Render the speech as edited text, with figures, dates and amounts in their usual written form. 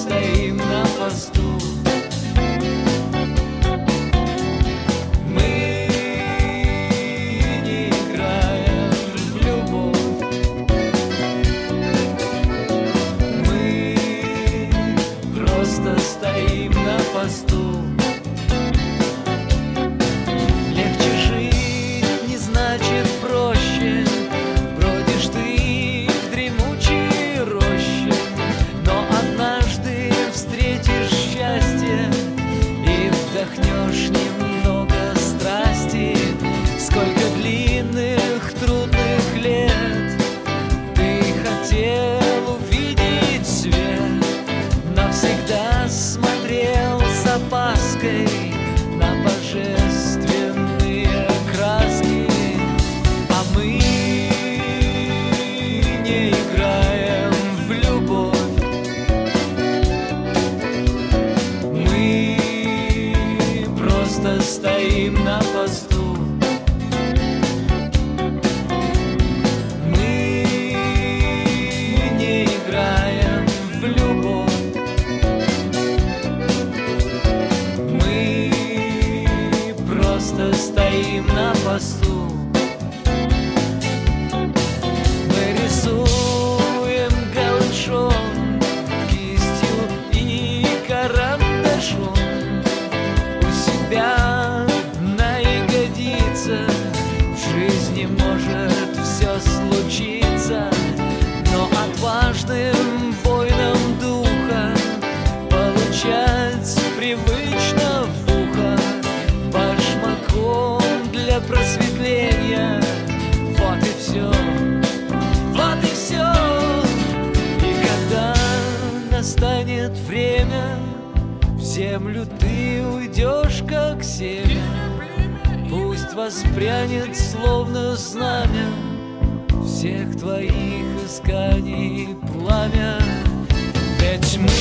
стоим на посту. Мы не играем в любовь, мы просто стоим на посту. Легче жить не значит проще, бродишь ты в дремучей роще, но однажды встретишь счастье и вдохнешь немного страсти. Сколько длинных, трудных лет ты хотел увидеть свет, навсегда смотрел с опаской на божественные краски. А мы не играем в любовь, мы просто стоим на посту. Мы не играем в любовь, мы просто стоим на посту. Мы рисуем голышом, кистью и карандашом у себя на ягодицах. В жизни может все случиться, но отважным воинам духа получать привычно в ухо башмаком для просветления. Вот и все, вот и все. И когда настанет время, в землю ты уйдешь как семя. Пусть воспрянет словно знамя всех твоих исканий пламя. Ведь мы